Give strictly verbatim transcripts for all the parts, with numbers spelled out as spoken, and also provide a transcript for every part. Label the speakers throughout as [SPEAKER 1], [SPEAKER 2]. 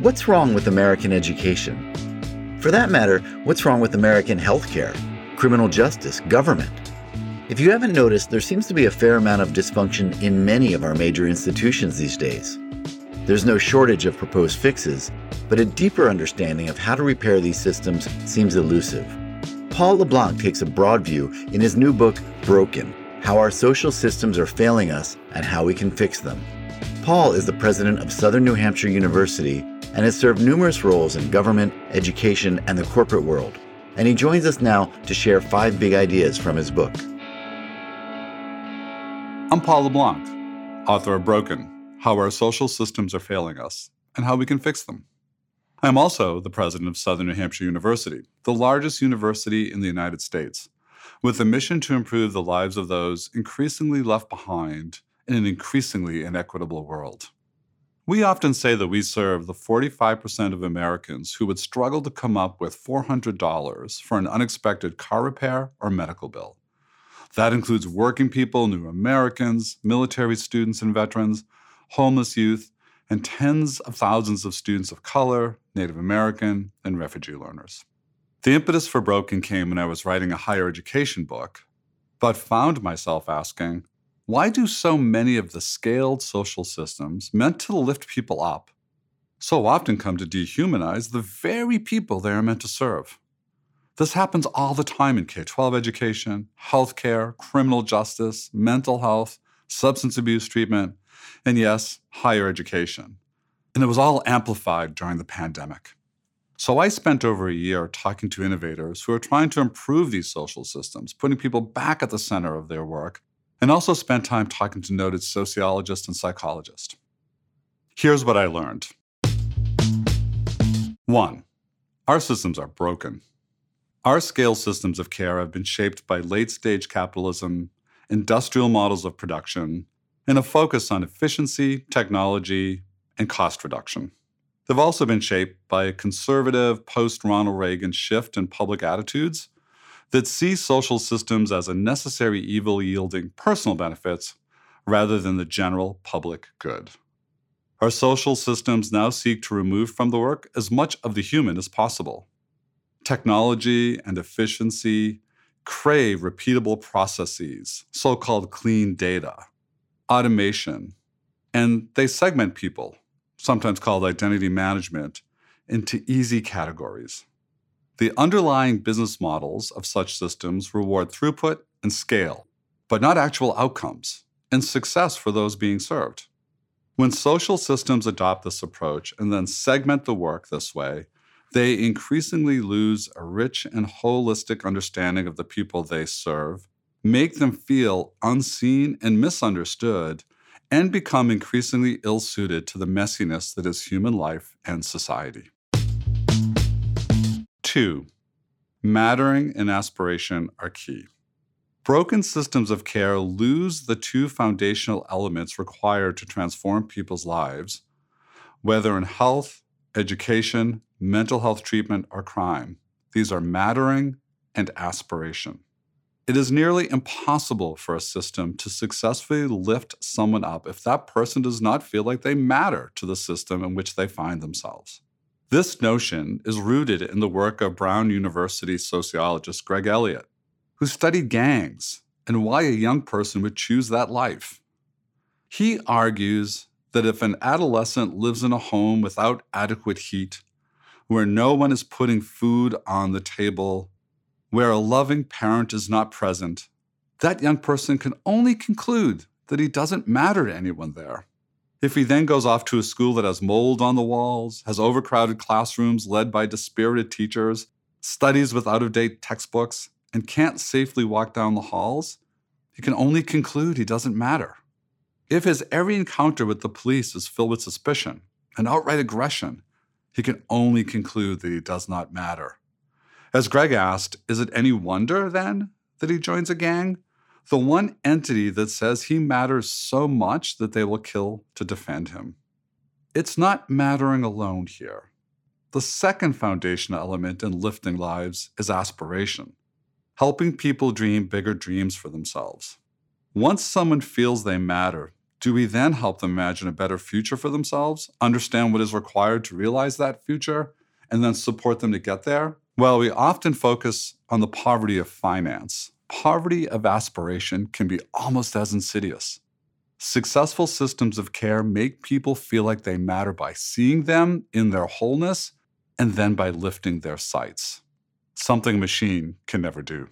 [SPEAKER 1] what's wrong with American education? For that matter, what's wrong with American healthcare, criminal justice, government? If you haven't noticed, there seems to be a fair amount of dysfunction in many of our major institutions these days. There's no shortage of proposed fixes, but a deeper understanding of how to repair these systems seems elusive. Paul LeBlanc takes a broad view in his new book, Broken: How Our Social Systems Are Failing Us and How We Can Fix Them. Paul is the president of Southern New Hampshire University and has served numerous roles in government, education, and the corporate world. And he joins us now to share five big ideas from his book.
[SPEAKER 2] I'm Paul LeBlanc, author of Broken: How Our Social Systems Are Failing Us and How We Can Fix Them. I'm also the president of Southern New Hampshire University, the largest university in the United States, with a mission to improve the lives of those increasingly left behind in an increasingly inequitable world. We often say that we serve the forty-five percent of Americans who would struggle to come up with four hundred dollars for an unexpected car repair or medical bill. That includes working people, new Americans, military students and veterans, homeless youth, and tens of thousands of students of color, Native American, and refugee learners. The impetus for Broken came when I was writing a higher education book, but found myself asking, why do so many of the scaled social systems meant to lift people up so often come to dehumanize the very people they are meant to serve? This happens all the time in K through twelve education, healthcare, criminal justice, mental health, substance abuse treatment, and yes, higher education. And it was all amplified during the pandemic. So I spent over a year talking to innovators who are trying to improve these social systems, putting people back at the center of their work, and also spent time talking to noted sociologists and psychologists. Here's what I learned. One, our systems are broken. Our scale systems of care have been shaped by late-stage capitalism, industrial models of production, and a focus on efficiency, technology, and cost reduction. They've also been shaped by a conservative post-Ronald Reagan shift in public attitudes that see social systems as a necessary evil yielding personal benefits rather than the general public good. Our social systems now seek to remove from the work as much of the human as possible. Technology and efficiency crave repeatable processes, so-called clean data, automation, and they segment people, sometimes called identity management, into easy categories. The underlying business models of such systems reward throughput and scale, but not actual outcomes and success for those being served. When social systems adopt this approach and then segment the work this way, they increasingly lose a rich and holistic understanding of the people they serve, make them feel unseen and misunderstood, and become increasingly ill-suited to the messiness that is human life and society. Two, mattering and aspiration are key. Broken systems of care lose the two foundational elements required to transform people's lives, whether in health, education, mental health treatment, or crime. These are mattering and aspiration. It is nearly impossible for a system to successfully lift someone up if that person does not feel like they matter to the system in which they find themselves. This notion is rooted in the work of Brown University sociologist Greg Elliott, who studied gangs and why a young person would choose that life. He argues that if an adolescent lives in a home without adequate heat, where no one is putting food on the table, where a loving parent is not present, that young person can only conclude that he doesn't matter to anyone there. If he then goes off to a school that has mold on the walls, has overcrowded classrooms led by dispirited teachers, studies with out-of-date textbooks, and can't safely walk down the halls, he can only conclude he doesn't matter. If his every encounter with the police is filled with suspicion and outright aggression, he can only conclude that he does not matter. As Greg asked, is it any wonder, then, that he joins a gang? The one entity that says he matters so much that they will kill to defend him. It's not mattering alone here. The second foundational element in lifting lives is aspiration, helping people dream bigger dreams for themselves. Once someone feels they matter, Do we then help them imagine a better future for themselves, understand what is required to realize that future, and then support them to get there? Well, we often focus on the poverty of finance. Poverty of aspiration can be almost as insidious. Successful systems of care make people feel like they matter by seeing them in their wholeness and then by lifting their sights, something a machine can never do.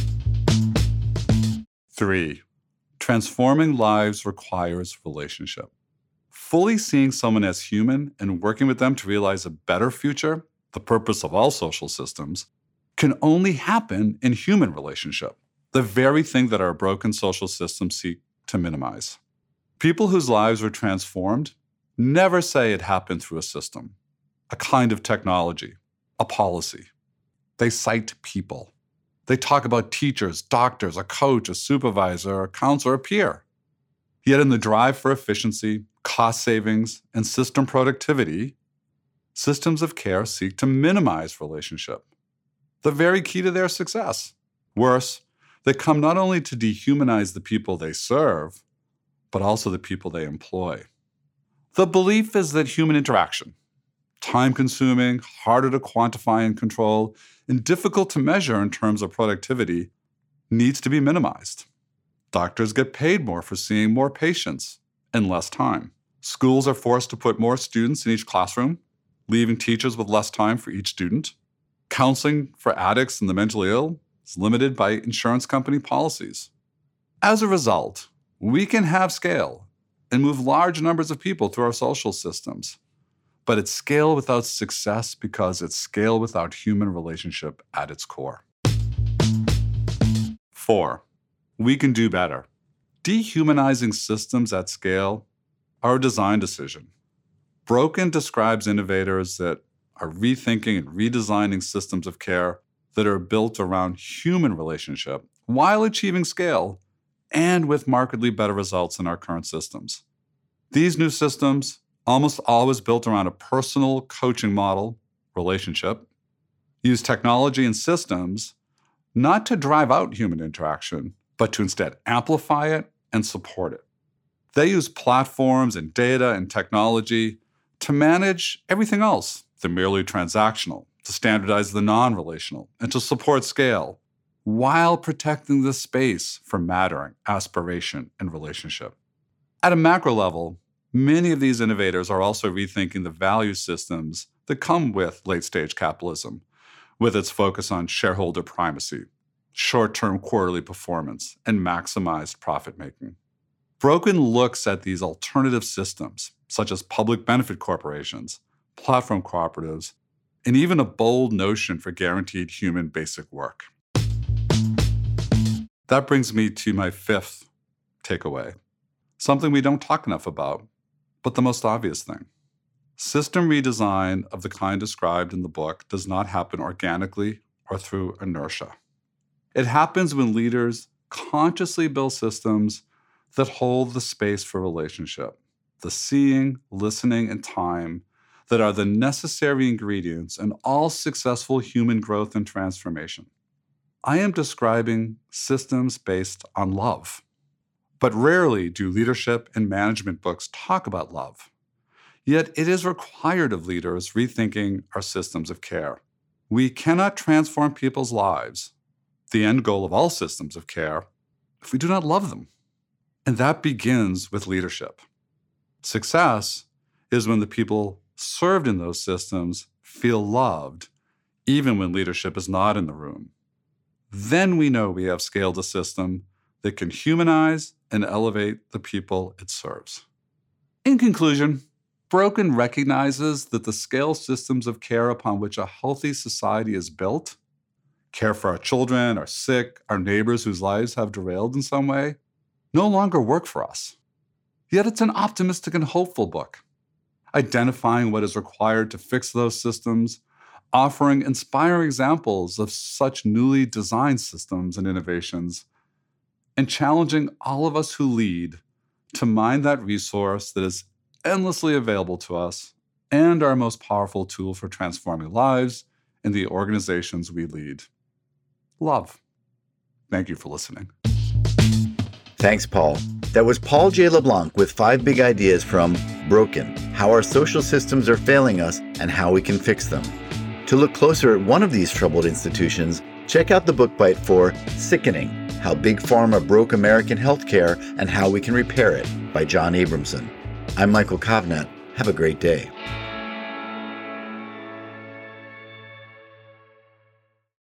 [SPEAKER 2] Three, transforming lives requires relationship. Fully seeing someone as human and working with them to realize a better future, the purpose of all social systems, can only happen in human relationship, the very thing that our broken social systems seek to minimize. People whose lives were transformed never say it happened through a system, a kind of technology, a policy. They cite people. They talk about teachers, doctors, a coach, a supervisor, a counselor, a peer. Yet in the drive for efficiency, cost savings, and system productivity, systems of care seek to minimize relationship, the very key to their success. Worse, they come not only to dehumanize the people they serve, but also the people they employ. The belief is that human interaction, time-consuming, harder to quantify and control, and difficult to measure in terms of productivity, needs to be minimized. Doctors get paid more for seeing more patients in less time. Schools are forced to put more students in each classroom, leaving teachers with less time for each student. Counseling for addicts and the mentally ill is limited by insurance company policies. As a result, we can have scale and move large numbers of people through our social systems. But it's scale without success because it's scale without human relationship at its core. Four, we can do better. Dehumanizing systems at scale are a design decision. Broken describes innovators that are rethinking and redesigning systems of care that are built around human relationship while achieving scale and with markedly better results than our current systems. These new systems, almost always built around a personal coaching model, relationship, use technology and systems not to drive out human interaction, but to instead amplify it and support it. They use platforms and data and technology to manage everything else, the merely transactional, to standardize the non-relational, and to support scale, while protecting the space for mattering, aspiration, and relationship. At a macro level, many of these innovators are also rethinking the value systems that come with late-stage capitalism, with its focus on shareholder primacy, short-term quarterly performance, and maximized profit-making. Broken looks at these alternative systems, such as public benefit corporations, platform cooperatives, and even a bold notion for guaranteed human basic work. That brings me to my fifth takeaway, something we don't talk enough about, but the most obvious thing. System redesign of the kind described in the book does not happen organically or through inertia. It happens when leaders consciously build systems that hold the space for relationship, the seeing, listening, and time that are the necessary ingredients in all successful human growth and transformation. I am describing systems based on love. But rarely do leadership and management books talk about love. Yet it is required of leaders rethinking our systems of care. We cannot transform people's lives, the end goal of all systems of care, if we do not love them. And that begins with leadership. Success is when the people served in those systems feel loved, even when leadership is not in the room. Then we know we have scaled a system that can humanize and elevate the people it serves. In conclusion, Broken recognizes that the scale systems of care upon which a healthy society is built, care for our children, our sick, our neighbors whose lives have derailed in some way, no longer work for us. Yet it's an optimistic and hopeful book, identifying what is required to fix those systems, offering inspiring examples of such newly designed systems and innovations, and challenging all of us who lead to mine that resource that is endlessly available to us and our most powerful tool for transforming lives in the organizations we lead. Love. Thank you for listening.
[SPEAKER 1] Thanks, Paul. That was Paul J. LeBlanc with five big ideas from Broken: How Our Social Systems Are Failing Us and How We Can Fix Them. To look closer at one of these troubled institutions, check out the book bite for Sickening: How Big Pharma Broke American Healthcare and How We Can Repair It by John Abramson. I'm Michael Kovnat. Have a great day.